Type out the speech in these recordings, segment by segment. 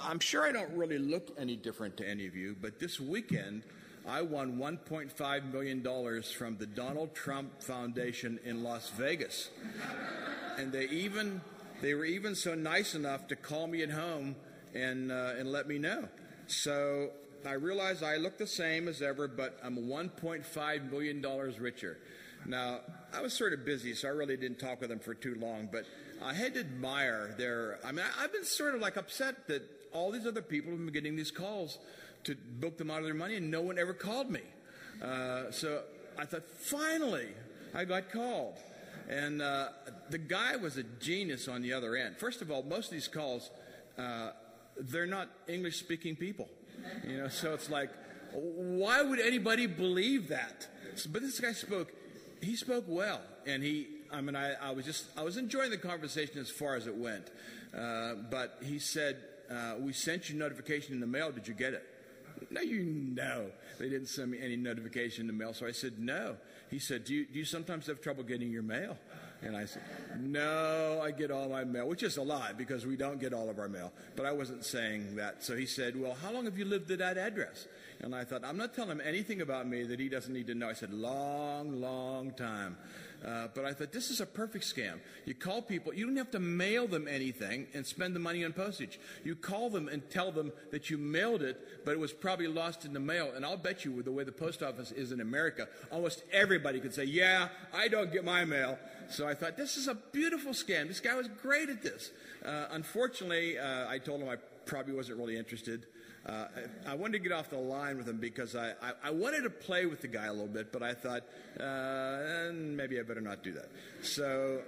I'm sure I don't really look any different to any of you, but this weekend I won $1.5 million from the Donald Trump Foundation in Las Vegas. And they were even so nice enough to call me at home and let me know. So I realize I look the same as ever, but I'm $1.5 million richer. Now, I was sort of busy, so I really didn't talk with them for too long, but I had to admire I've been sort of like upset that all these other people have been getting these calls to book them out of their money, and no one ever called me. So I thought, finally, I got called. And the guy was a genius on the other end. First of all, most of these calls, they're not English-speaking people. So it's like, why would anybody believe that? But this guy spoke well, and I was enjoying the conversation as far as it went. But he said, we sent you notification in the mail. Did you get it? No, they didn't send me any notification in the mail. So I said, no. He said, do you sometimes have trouble getting your mail? And I said, no, I get all my mail, which is a lie because we don't get all of our mail. But I wasn't saying that. So he said, well, how long have you lived at that address? And I thought, I'm not telling him anything about me that he doesn't need to know. I said, long, long time. But I thought, this is a perfect scam. You call people, you don't have to mail them anything and spend the money on postage. You call them and tell them that you mailed it, but it was probably lost in the mail. And I'll bet you, with the way the post office is in America, almost everybody could say, yeah, I don't get my mail. So I thought, this is a beautiful scam. This guy was great at this. Unfortunately, I told him I probably wasn't really interested. I wanted to get off the line with him because I wanted to play with the guy a little bit, but I thought, maybe I better not do that. So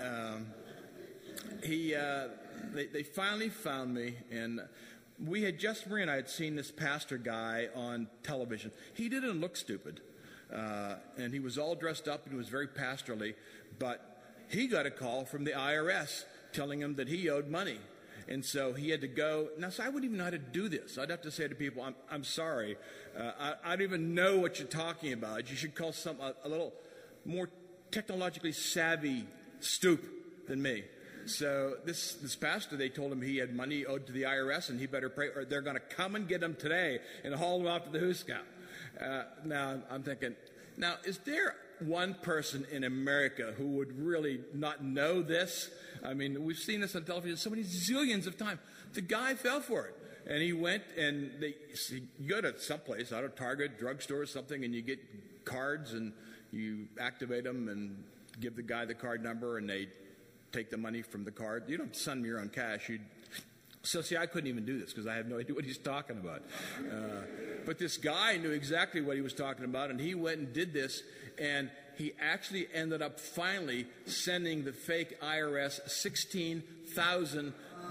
they finally found me, and Marie and I had seen this pastor guy on television. He didn't look stupid, and he was all dressed up and he was very pastorally, but he got a call from the IRS telling him that he owed money. And so he had to go. Now, so I wouldn't even know how to do this. I'd have to say to people, I'm sorry. I don't even know what you're talking about. You should call a little more technologically savvy stoop than me. So this pastor, they told him he had money owed to the IRS and he better pray, or they're going to come and get him today and haul him off to the Hooskow. Now, I'm thinking, now, is there one person in America who would really not know this? I mean, we've seen this on television so many zillions of times. The guy fell for it. And he went and you go to someplace, out of Target, drugstore or something, and you get cards and you activate them and give the guy the card number and they take the money from the card. You don't send me your own cash. So, see, I couldn't even do this because I have no idea what he's talking about. But this guy knew exactly what he was talking about, and he went and did this, and he actually ended up finally sending the fake IRS $16,000.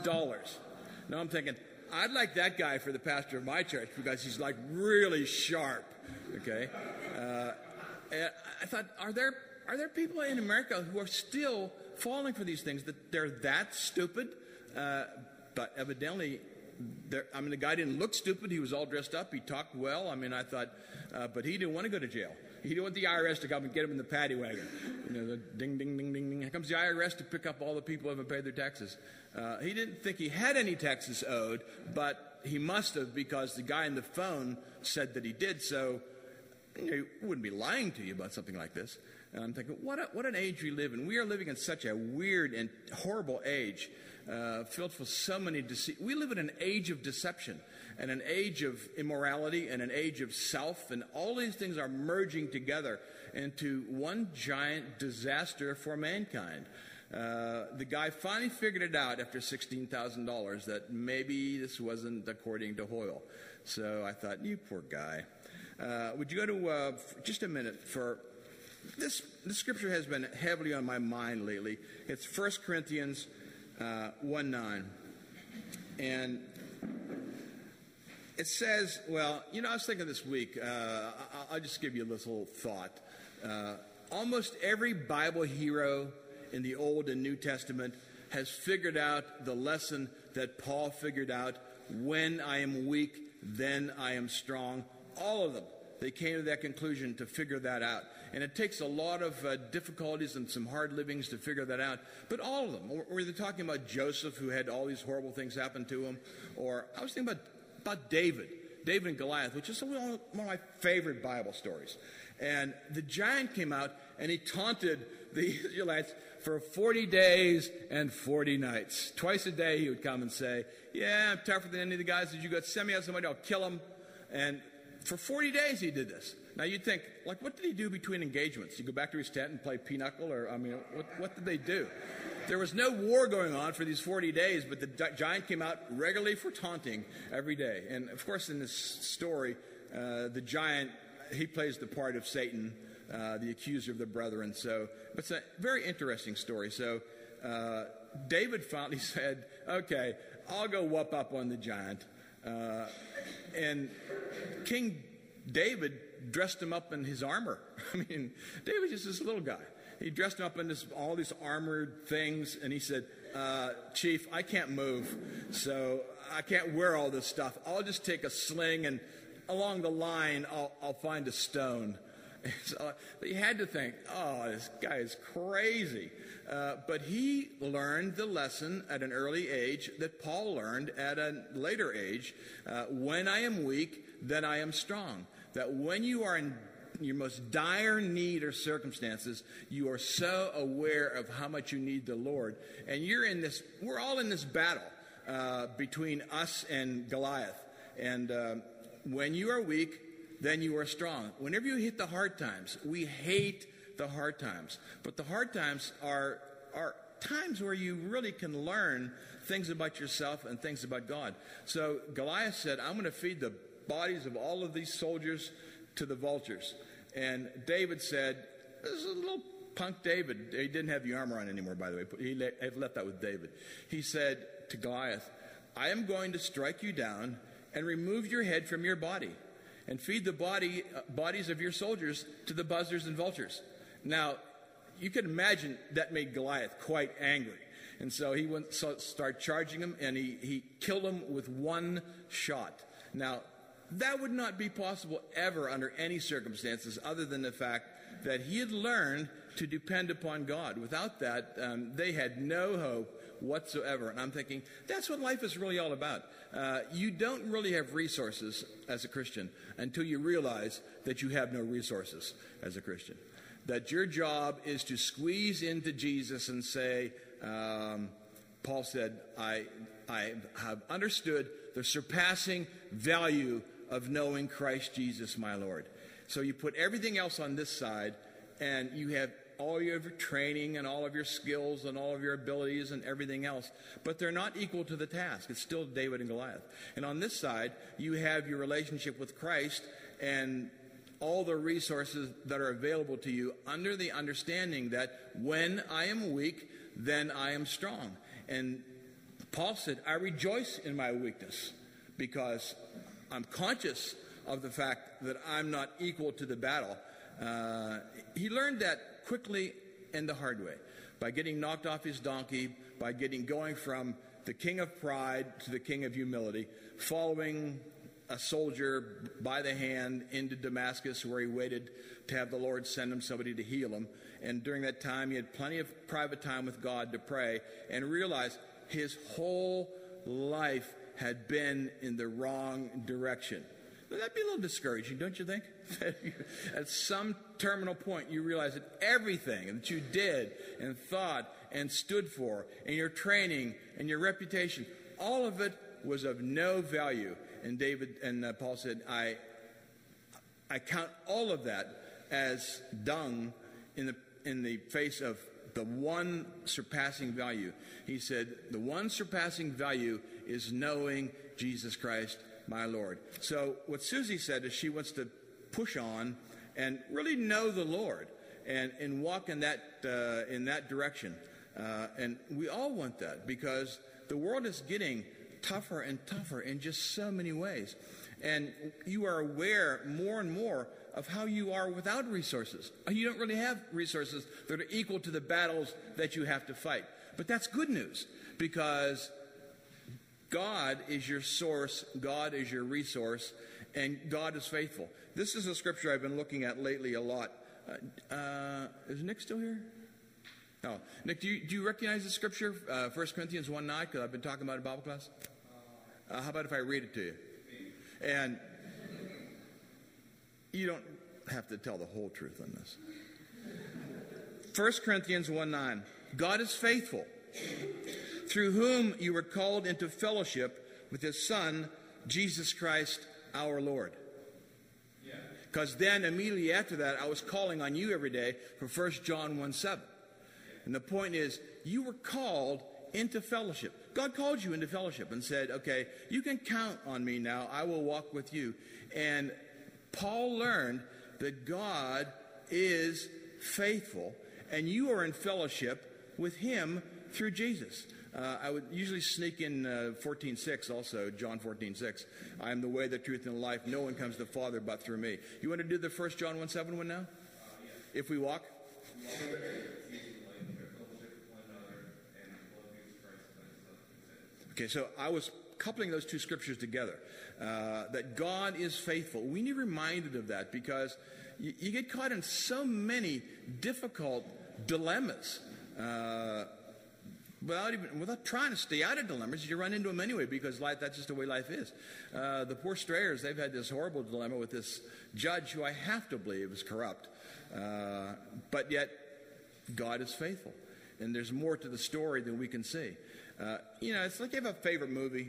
Now I'm thinking, I'd like that guy for the pastor of my church because he's like really sharp. Okay, and I thought, are there people in America who are still falling for these things, that they're that stupid? But evidently, the guy didn't look stupid. He was all dressed up. He talked well. I thought, but he didn't want to go to jail. He didn't want the IRS to come and get him in the paddy wagon. The ding, ding, ding, ding, ding. Here comes the IRS to pick up all the people who haven't paid their taxes. He didn't think he had any taxes owed, but he must have because the guy on the phone said that he did. So he wouldn't be lying to you about something like this. And I'm thinking, what an age we live in. We are living in such a weird and horrible age, filled with so many deceit. We live in an age of deception and an age of immorality and an age of self, and all these things are merging together into one giant disaster for mankind. The guy finally figured it out after $16,000 that maybe this wasn't according to Hoyle. So I thought, you poor guy. Would you go to just a minute for this scripture has been heavily on my mind lately. It's 1 Corinthians 1:9. And it says, well, I was thinking this week, I'll just give you a little thought. Almost every Bible hero in the Old and New Testament has figured out the lesson that Paul figured out: when I am weak, then I am strong. All of them. they came to that conclusion to figure that out. And it takes a lot of difficulties and some hard livings to figure that out. But all of them, or they're talking about Joseph, who had all these horrible things happen to him, or I was thinking about David and Goliath, which is one of my favorite Bible stories. And the giant came out and he taunted the Israelites for 40 days and 40 nights. Twice a day he would come and say, yeah, I'm tougher than any of the guys that you got. Send me out somebody, I'll kill him. And for 40 days he did this. Now you'd think, like, what did he do between engagements? You go back to his tent and play pinochle? Or, I mean, what did they do? There was no war going on for these 40 days, but the giant came out regularly for taunting every day. And, of course, in this story, the giant, he plays the part of Satan, the accuser of the brethren. So it's a very interesting story. So David finally said, okay, I'll go whoop up on the giant. And King David dressed him up in his armor. I mean, David was just this little guy. He dressed him up in all these armored things, and he said, Chief, I can't move, so I can't wear all this stuff. I'll just take a sling, and along the line, I'll find a stone. So you had to think, oh, this guy is crazy. But he learned the lesson at an early age that Paul learned at a later age. When I am weak, then I am strong. That when you are in your most dire need or circumstances, you are so aware of how much you need the Lord. And we're all in this battle between us and Goliath. And when you are weak, then you are strong. Whenever you hit the hard times, we hate the hard times. But the hard times are times where you really can learn things about yourself and things about God. So Goliath said, I'm going to feed the bodies of all of these soldiers to the vultures. And David said, this is a little punk David. He didn't have the armor on anymore, by the way. He left that with David. He said to Goliath, I am going to strike you down and remove your head from your body and feed the bodies of your soldiers to the buzzards and vultures. Now, you can imagine that made Goliath quite angry. And so he started charging him, and he killed him with one shot. Now, that would not be possible ever under any circumstances other than the fact that he had learned to depend upon God. Without that, they had no hope whatsoever. And I'm thinking, that's what life is really all about. You don't really have resources as a Christian until you realize that you have no resources as a Christian. That your job is to squeeze into Jesus and say, Paul said, I have understood the surpassing value of knowing Christ Jesus my Lord. So you put everything else on this side, and you have all your training and all of your skills and all of your abilities and everything else, but they're not equal to the task. It's still David and Goliath. And on this side, you have your relationship with Christ and all the resources that are available to you under the understanding that when I am weak, then I am strong. And Paul said, I rejoice in my weakness because I'm conscious of the fact that I'm not equal to the battle. He learned that quickly and the hard way, by getting knocked off his donkey, by going from the king of pride to the king of humility, following a soldier by the hand into Damascus, where he waited to have the Lord send him somebody to heal him. And during that time, he had plenty of private time with God to pray, and realized his whole life had been in the wrong direction. That'd be a little discouraging, don't you think? At some terminal point, you realize that everything that you did and thought and stood for, and your training and your reputation, all of it was of no value. And Paul said, I count all of that as dung in the face of the one surpassing value. He said, the one surpassing value is knowing Jesus Christ, my Lord. So what Susie said is she wants to push on and really know the Lord and walk in that direction. And we all want that because the world is getting tougher and tougher in just so many ways. And you are aware more and more of how you are without resources. You don't really have resources that are equal to the battles that you have to fight. But that's good news, because God is your source, God is your resource, and God is faithful. This is a scripture I've been looking at lately a lot. Is Nick still here? No. Nick, do you recognize the scripture, 1 Corinthians 1:9, because I've been talking about it in Bible class? How about if I read it to you? And you don't have to tell the whole truth on this. 1 Corinthians 1:9, God is faithful, through whom you were called into fellowship with his Son, Jesus Christ, our Lord. Because then immediately after that, I was calling on you every day for 1 John 1:7. And the point is, you were called into fellowship. God called you into fellowship and said, okay, you can count on me now. I will walk with you. And Paul learned that God is faithful, and you are in fellowship with him through Jesus. I would usually sneak in 14:6 also, John 14:6. I am the way, the truth, and the life. No one comes to the Father but through me. You want to do the 1 John 1:7 one now? Yes. If we walk? Okay, so I was coupling those two scriptures together, that God is faithful. We need reminded of that because you get caught in so many difficult dilemmas. Without trying to stay out of dilemmas, you run into them anyway because that's just the way life is. The poor strayers, they've had this horrible dilemma with this judge who I have to believe is corrupt. But yet, God is faithful. And there's more to the story than we can see. It's like you have a favorite movie.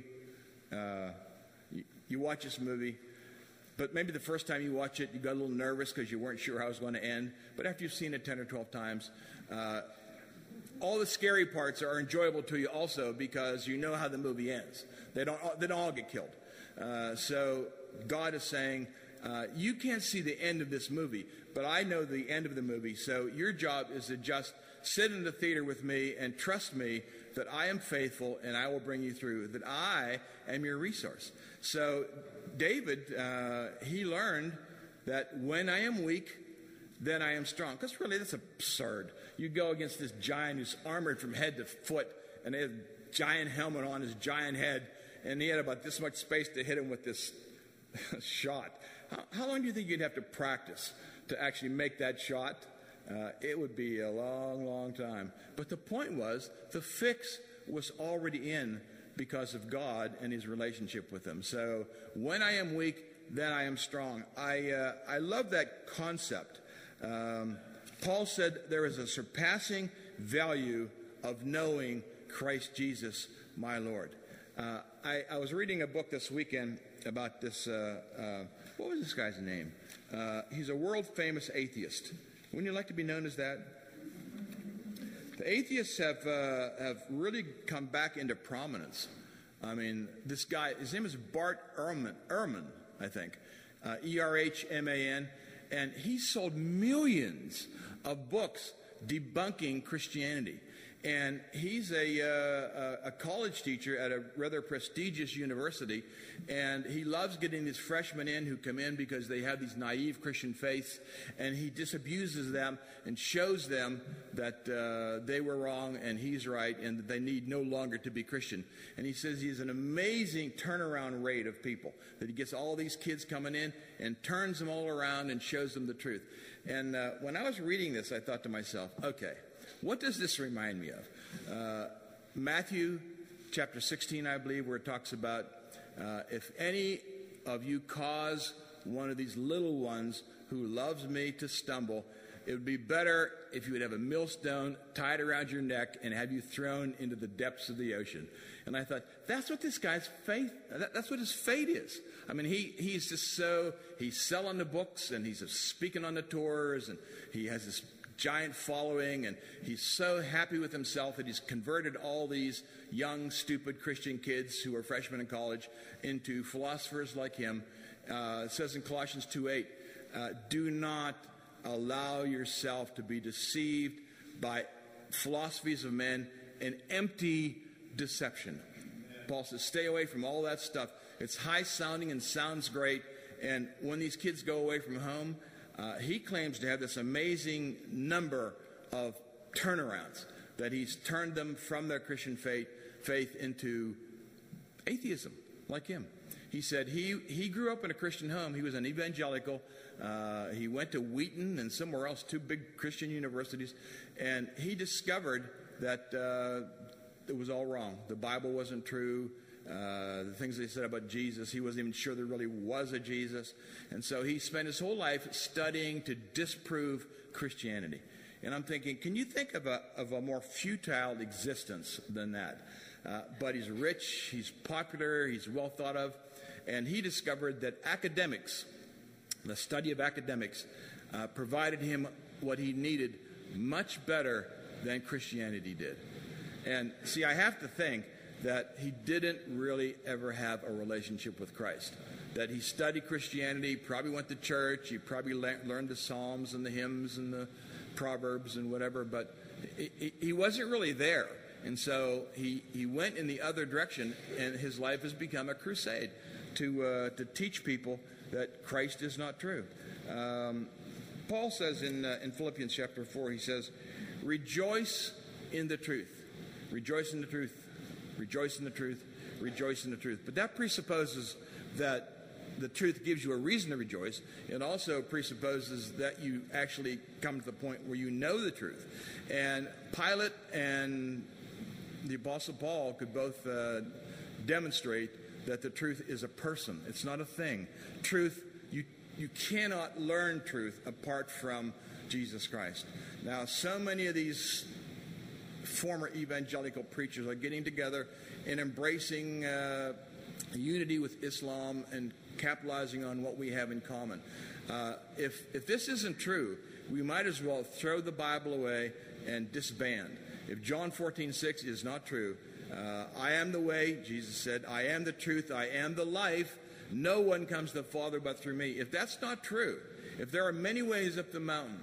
You watch this movie, but maybe the first time you watch it, you got a little nervous because you weren't sure how it was going to end. But after you've seen it 10 or 12 times, all the scary parts are enjoyable to you also because you know how the movie ends. They don't all get killed. So God is saying, you can't see the end of this movie, but I know the end of the movie. So your job is to just sit in the theater with me and trust me that I am faithful and I will bring you through, that I am your resource. So David, he learned that when I am weak, then I am strong. Because really, that's absurd. You go against this giant who's armored from head to foot, and he had a giant helmet on his giant head, and he had about this much space to hit him with this shot. How long do you think you'd have to practice to actually make that shot? It would be a long, long time. But the point was, the fix was already in because of God and his relationship with him. So when I am weak, then I am strong. I love that concept. Paul said there is a surpassing value of knowing Christ Jesus, my Lord. I was reading a book this weekend about this, what was this guy's name? He's a world-famous atheist. Wouldn't you like to be known as that? The atheists have really come back into prominence. I mean, this guy, his name is Bart Ehrman, I think, Erhman, and he sold millions of books debunking Christianity. And he's a college teacher at a rather prestigious university, and he loves getting these freshmen in who come in because they have these naive Christian faiths, and he disabuses them and shows them that they were wrong and he's right and that they need no longer to be Christian. And he says he has an amazing turnaround rate of people, that he gets all these kids coming in and turns them all around and shows them the truth. And when I was reading this, I thought to myself, okay, what does this remind me of? Matthew chapter 16, I believe, where it talks about if any of you cause one of these little ones who loves me to stumble, it would be better if you would have a millstone tied around your neck and have you thrown into the depths of the ocean. And I thought, that's what this guy's faith, that's what his fate is. I mean, he's just so, he's selling the books and he's speaking on the tours and he has this giant following, and he's so happy with himself that he's converted all these young, stupid Christian kids who are freshmen in college into philosophers like him. It says in Colossians 2:8, do not allow yourself to be deceived by philosophies of men and empty deception. Paul says, stay away from all that stuff. It's high sounding and sounds great, and when these kids go away from home, he claims to have this amazing number of turnarounds, that he's turned them from their Christian faith into atheism, like him. He said he grew up in a Christian home. He was an evangelical. He went to Wheaton and somewhere else, 2 big Christian universities, and he discovered that it was all wrong. The Bible wasn't true. The things they said about Jesus, he wasn't even sure there really was a Jesus. And so he spent his whole life studying to disprove Christianity. And I'm thinking, can you think of a more futile existence than that? But he's rich, he's popular, he's well thought of. And he discovered that academics, the study of academics, provided him what he needed much better than Christianity did. And see, I have to think that he didn't really ever have a relationship with Christ. That he studied Christianity, probably went to church, he probably learned the Psalms and the hymns and the Proverbs and whatever, but he wasn't really there. And so he went in the other direction, and his life has become a crusade to teach people that Christ is not true. Paul says in Philippians chapter 4, he says, rejoice in the truth. Rejoice in the truth. Rejoice in the truth. Rejoice in the truth. But that presupposes that the truth gives you a reason to rejoice. It also presupposes that you actually come to the point where you know the truth. And Pilate and the Apostle Paul could both demonstrate that the truth is a person. It's not a thing. Truth, you cannot learn truth apart from Jesus Christ. Now, so many of these former evangelical preachers are getting together and embracing unity with Islam and capitalizing on what we have in common. If this isn't true, we might as well throw the Bible away and disband. If John 14:6 is not true, I am the way, Jesus said, I am the truth, I am the life. No one comes to the Father but through me. If that's not true, if there are many ways up the mountain,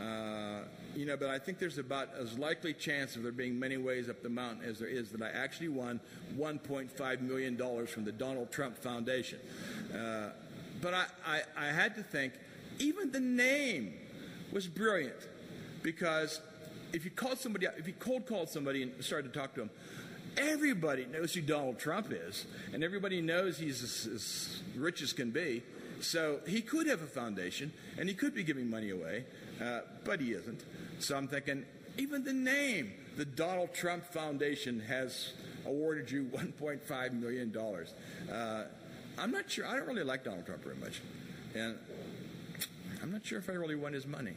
but I think there's about as likely chance of there being many ways up the mountain as there is that I actually won $1.5 million from the Donald Trump Foundation. But I had to think, even the name was brilliant, because if you cold called somebody and started to talk to them, everybody knows who Donald Trump is, and everybody knows he's as rich as can be. So he could have a foundation, and he could be giving money away, but he isn't. So I'm thinking, even the name, the Donald Trump Foundation, has awarded you $1.5 million. I'm not sure. I don't really like Donald Trump very much. And I'm not sure if I really want his money.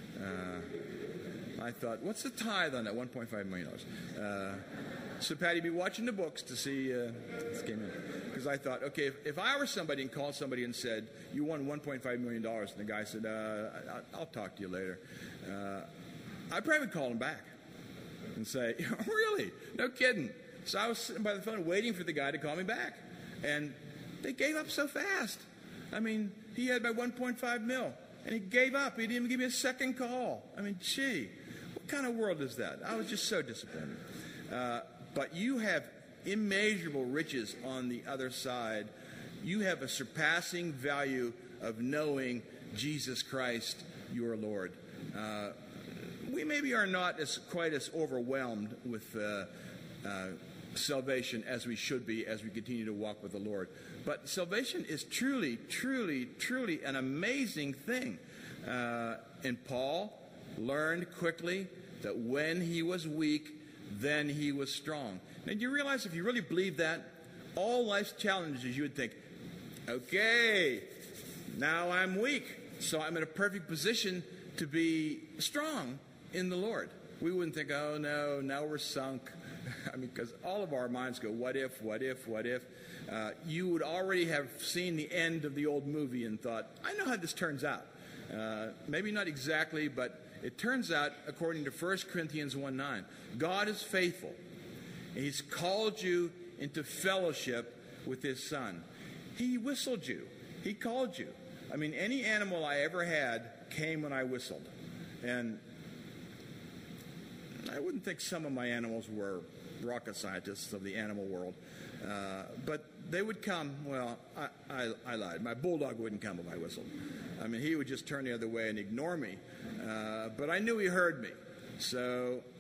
I thought, what's the tithe on that $1.5 million? So Patty, be watching the books to see this came in. Because I thought, okay, if I were somebody and called somebody and said, you won $1.5 million, and the guy said, I'll talk to you later, I'd probably call him back and say, really? No kidding. So I was sitting by the phone waiting for the guy to call me back. And they gave up so fast. I mean, he had my 1.5 mil, and he gave up. He didn't even give me a second call. I mean, gee, what kind of world is that? I was just so disappointed. But you have immeasurable riches on the other side. You have a surpassing value of knowing Jesus Christ, your Lord. We maybe are not quite as overwhelmed with salvation as we should be as we continue to walk with the Lord. But salvation is truly, truly, truly an amazing thing. And Paul learned quickly that when he was weak, then he was strong. Now, do you realize if you really believe that, all life's challenges, you would think, okay, now I'm weak, so I'm in a perfect position to be strong in the Lord. We wouldn't think, oh no, now we're sunk. I mean, because all of our minds go, what if, what if, what if? You would already have seen the end of the old movie and thought, I know how this turns out. Maybe not exactly, but it turns out, according to 1 Corinthians 1:9, God is faithful. He's called you into fellowship with his Son. He whistled you. He called you. I mean, any animal I ever had came when I whistled. And I wouldn't think some of my animals were rocket scientists of the animal world. But they would come. Well, I lied. My bulldog wouldn't come if I whistled. I mean, he would just turn the other way and ignore me. But I knew he heard me. So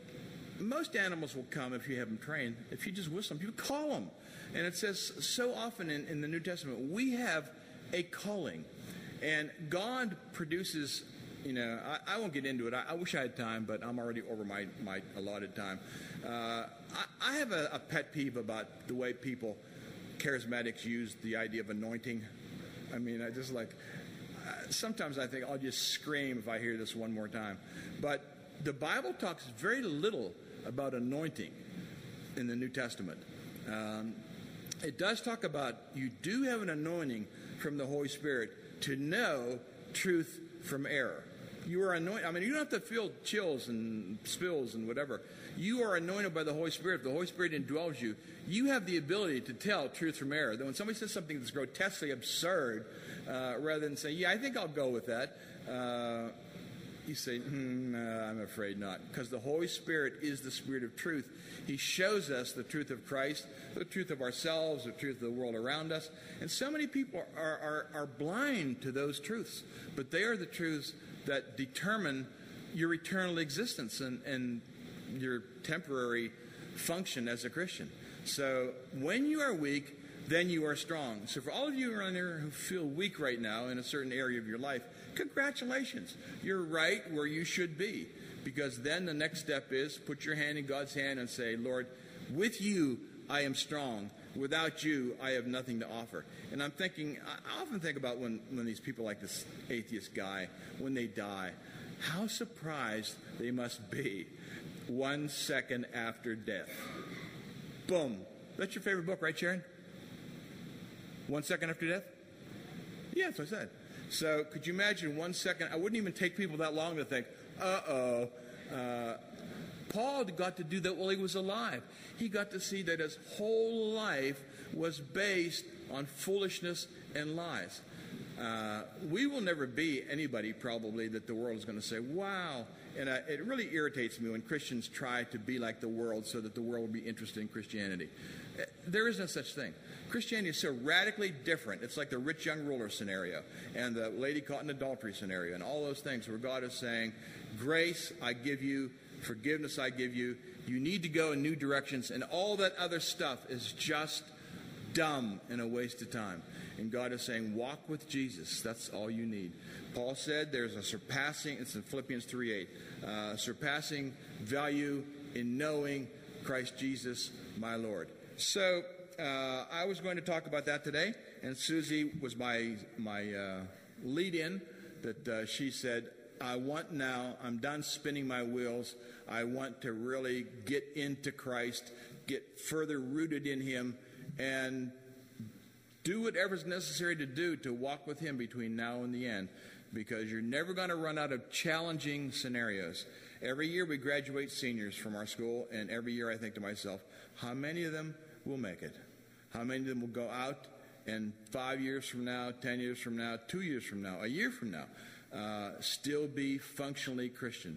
most animals will come if you have them trained. If you just whistle them, you call them. And it says so often in the New Testament, we have a calling. And God produces, I won't get into it. I wish I had time, but I'm already over my allotted time. I have a pet peeve about the way people, charismatics, use the idea of anointing. I mean, I just sometimes I think I'll just scream if I hear this one more time. But the Bible talks very little about anointing in the New Testament. It does talk about you do have an anointing from the Holy Spirit to know truth from error. You are anointed. I mean, you don't have to feel chills and spills and whatever. You are anointed by the Holy Spirit. If the Holy Spirit indwells you, you have the ability to tell truth from error. That when somebody says something that's grotesquely absurd, rather than say, yeah, I think I'll go with that, you say, I'm afraid not. Because the Holy Spirit is the Spirit of truth. He shows us the truth of Christ, the truth of ourselves, the truth of the world around us. And so many people are blind to those truths. But they are the truths that determine your eternal existence and your temporary function as a Christian. So when you are weak, then you are strong. So for all of you around there who feel weak right now in a certain area of your life, congratulations. You're right where you should be. Because then the next step is put your hand in God's hand and say, Lord, with you I am strong. Without you, I have nothing to offer. And I'm thinking, I often think about when these people like this atheist guy, when they die, how surprised they must be 1 second after death. Boom. That's your favorite book, right, Sharon? 1 second after death? Yeah, that's what I said. So could you imagine 1 second? I wouldn't even take people that long to think, Paul got to do that while he was alive. He got to see that his whole life was based on foolishness and lies. We will never be anybody probably that the world is going to say, wow. And it really irritates me when Christians try to be like the world so that the world will be interested in Christianity. There is no such thing. Christianity is so radically different. It's like the rich young ruler scenario and the lady caught in adultery scenario and all those things where God is saying, grace I give you, forgiveness I give you. You need to go in new directions, and all that other stuff is just dumb and a waste of time. And God is saying, walk with Jesus. That's all you need. Paul said there's a surpassing, it's in Philippians 3:8, surpassing value in knowing Christ Jesus, my Lord. So I was going to talk about that today, and Susie was my lead-in that she said, I want now, I'm done spinning my wheels. I want to really get into Christ, get further rooted in Him, and do whatever's necessary to do to walk with Him between now and the end, because you're never going to run out of challenging scenarios. Every year we graduate seniors from our school, and every year I think to myself, how many of them will make it? How many of them will go out and 5 years from now, 10 years from now, 2 years from now, a year from now, still be functionally Christian?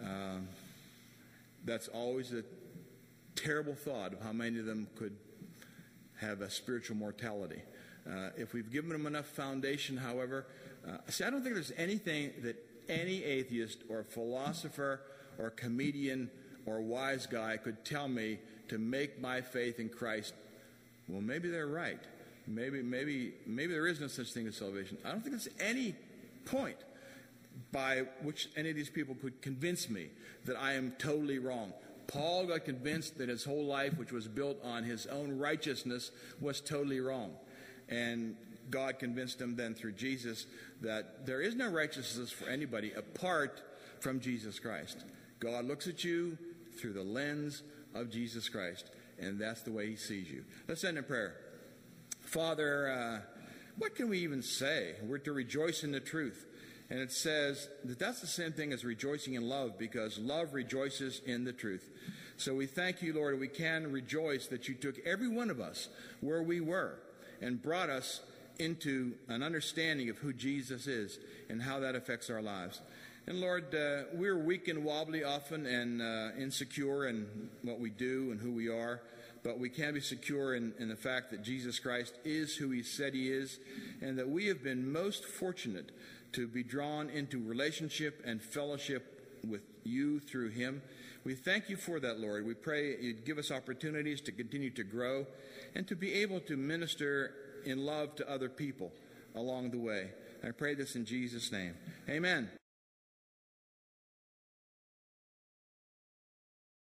That's always a terrible thought of how many of them could have a spiritual mortality. If we've given them enough foundation, however, I don't think there's anything that any atheist or philosopher or comedian or wise guy could tell me to make my faith in Christ. Well, maybe they're right. Maybe there is no such thing as salvation. I don't think there's any point by which any of these people could convince me that I am totally wrong. Paul got convinced that his whole life, which was built on his own righteousness, was totally wrong. And God convinced him then through Jesus that there is no righteousness for anybody apart from Jesus Christ. God looks at you through the lens of Jesus Christ, and that's the way He sees you. Let's end in prayer. Father, what can we even say? We're to rejoice in the truth. And it says that that's the same thing as rejoicing in love, because love rejoices in the truth. So we thank you, Lord, we can rejoice that you took every one of us where we were and brought us into an understanding of who Jesus is and how that affects our lives. And Lord, we're weak and wobbly often and insecure in what we do and who we are. But we can be secure in the fact that Jesus Christ is who He said He is, and that we have been most fortunate to be drawn into relationship and fellowship with you through Him. We thank you for that, Lord. We pray you'd give us opportunities to continue to grow and to be able to minister in love to other people along the way. I pray this in Jesus' name. Amen.